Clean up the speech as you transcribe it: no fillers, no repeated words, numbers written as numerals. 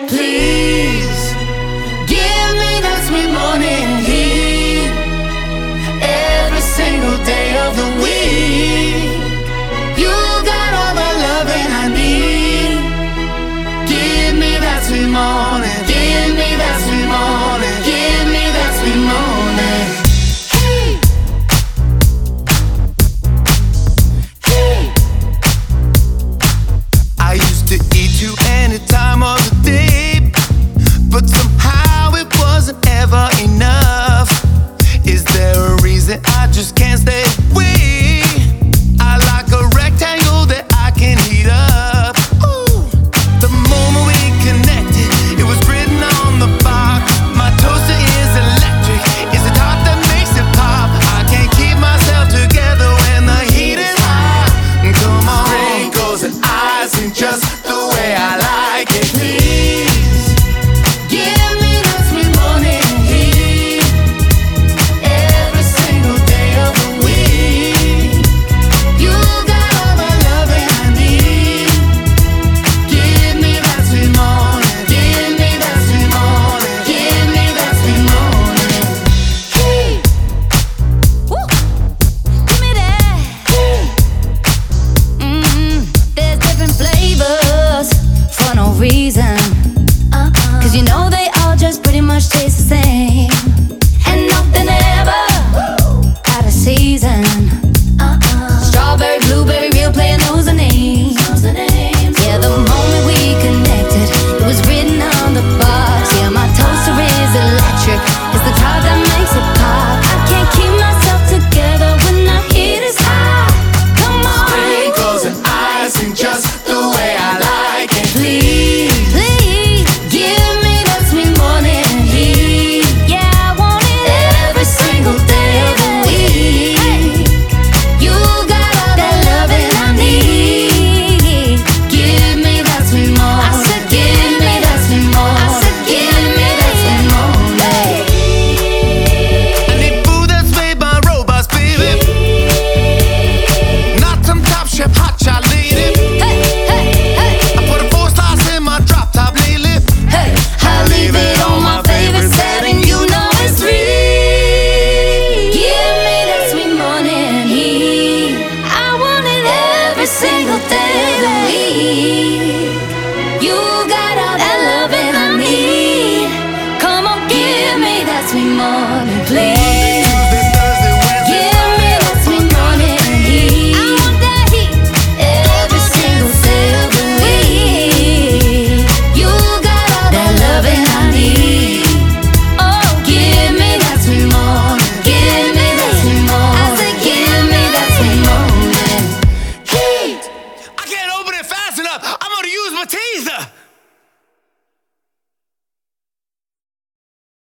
Please give me that sweet morning heat every single day of the week. You got all the loving I need. Give me that sweet morning. Give me that sweet morning. Give me that sweet morning. I used to eat you any time of the day, but somehow it wasn't ever enough. Is there a reason I just can't stay away? I like a rectangle that I can heat up. Ooh. The moment we connected, it was written on the box. My toaster is electric, it's the top that makes it pop. I can't keep myself together when the heat is hot. Come on, wrinkles and eyes and just the way I like it. Please give me that sweet morning heat every single day of the week. You got all the loving I need. Give me that sweet morning. Give me that sweet morning. Give me that sweet morning. Hey, woo, give me that. There's different flavors for no reason. 'Cause you know they all just pretty much taste the same. And nothing ever out of season. Strawberry, blueberry, real player knows the names. Yeah, the moment we connected, it was written on the box. Yeah, my toaster is electric, it's the top that makes it pop. I can't keep myself together when the heat is hot. Come on, Wrinkles and eyes and just the way I like it. please, please give me that sweet morning heat. Yeah, I want it every single day of the week. You got all that loving I need. Give me that sweet morning. I said, give me that sweet morning. I said, give me that sweet morning. I need food that's made by robots, baby. Not some top chef hotshot lady. Hey, hey, hey, I put a 4 stars in my drop top lately. hey. I leave it on my favorite setting, you know it's free. Give me that sweet morning heat. I want it every single day of the week. You got all that loving I need. Come on, give me that sweet morning, please. Tuesday, Thursday, Wednesday, Give me that sweet morning heat. I want that heat every single day of the week. You got all that loving I need. Oh, give me that sweet morning. Give me that sweet morning. I said, give me that sweet morning. Heat. I can't open it fast enough. I'm gonna use my teaser.